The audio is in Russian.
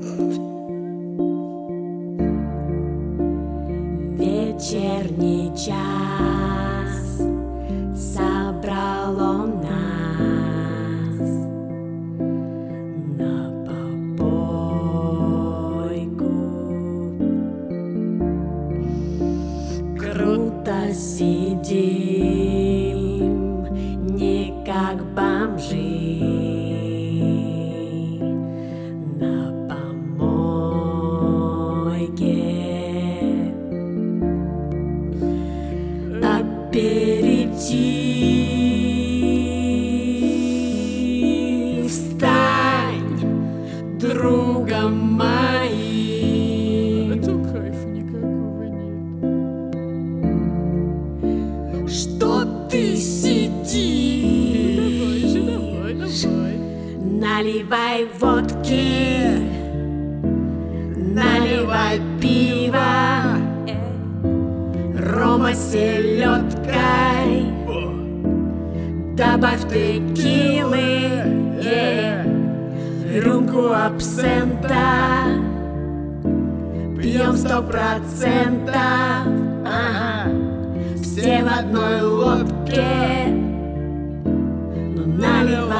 Вечерний час собрал он нас на попойку. Круто сидим, не как бомжи, на помойке. Аперитив, стань другом моим. Это кайфа никакого нет. Что ты сидишь? Давай. Наливай водки, наливай пиво, рома с селедкой, добавь текилы, рюмку абсента, пьем 100%, ага, все в одной лодке, ну наливай.